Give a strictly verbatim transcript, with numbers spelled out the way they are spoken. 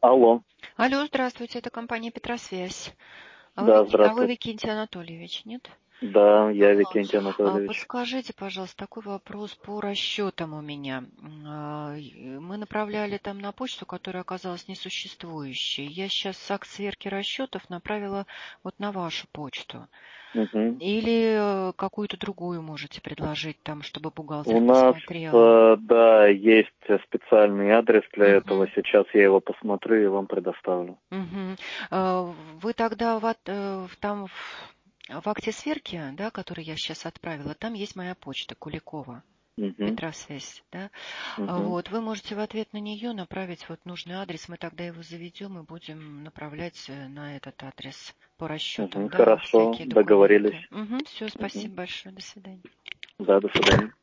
Алло. Алло, здравствуйте, это компания «Петросвязь». А вы, Да, Вик- а вы здравствуйте. Викентий Анатольевич, нет? Да, я Ага. Викентий А, Анатольевич. Подскажите, пожалуйста, такой вопрос по расчетам у меня. М, а, и Мы направляли там на почту, которая оказалась несуществующей. Я сейчас акт сверки расчетов направила вот на вашу почту. Мгм. Или э, какую-то другую можете предложить там, чтобы бухгалтер У нас, посмотрел. э, да, есть специальный адрес для этого. Мгм. Сейчас я его посмотрю и вам предоставлю. Мгм. А, Вы тогда в, ат- э, в- там в, в акте сверки, да, который я сейчас отправила, там есть моя почта Куликова, Мгм. Петросвязь, да. А Мгм. Вот, вы можете в ответ на нее направить вот нужный адрес, мы тогда его заведем и будем направлять э, на этот адрес по Мгм. расчетам, да, Хорошо, всякие договорились. документы. Угу, все, Мгм. спасибо большое, до свидания. Да, до свидания.